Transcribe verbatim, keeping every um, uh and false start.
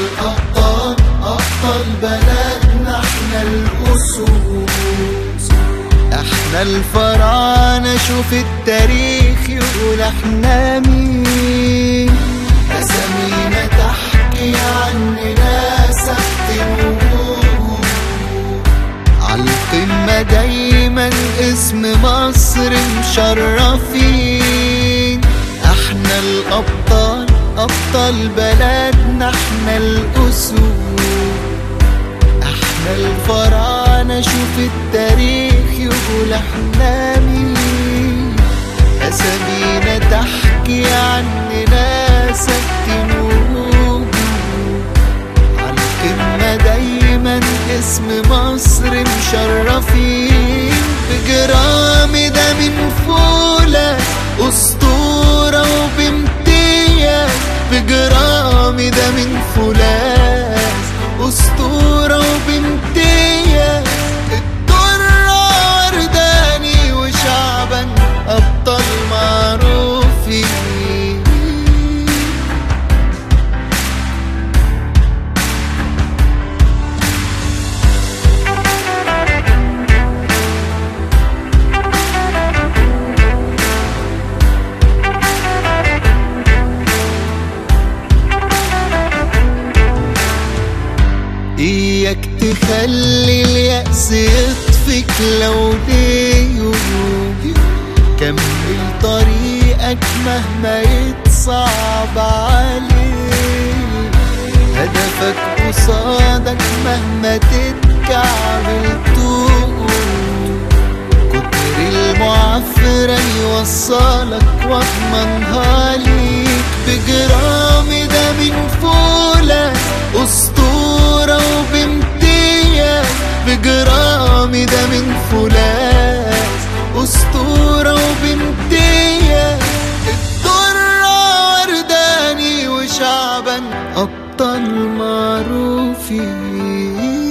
الأبطال أبطال بلدنا، احنا الأسود، احنا الفراعنة. شوف التاريخ يقول احنا مين، أسامينا تحكي عننا سبت الوجود، عالقمة دايما اسم مصر مشرفين. احنا الأبطال أبطال بلدنا، احنا الأسود، احنا الفراعنة. شوف التاريخ يقول احنا مين، أسامينا تحكي عننا سكن وجود، عالقمة دايما اسم مصر مشرفين. بجرامدة من فولا أسطورة وبامتياز، بجرامدة من فولاذ أسطورة وبامتياز. الدرة ورداني وشعبا أبطال معروفين. إياك تخلي اليأس يطفك لو ليه، كمل طريقك مهما يتصعب عليك، هدفك قصادك مهما تتكعبل تقول. كتر المعافرة يوصلك واضمنها ليك، بجرامدة من فولاذ أسطورة وبامتياز، بجرامدة من فولاذ أسطورة وبامتياز. الدرة ورداني وشعبا أبطال معروفين.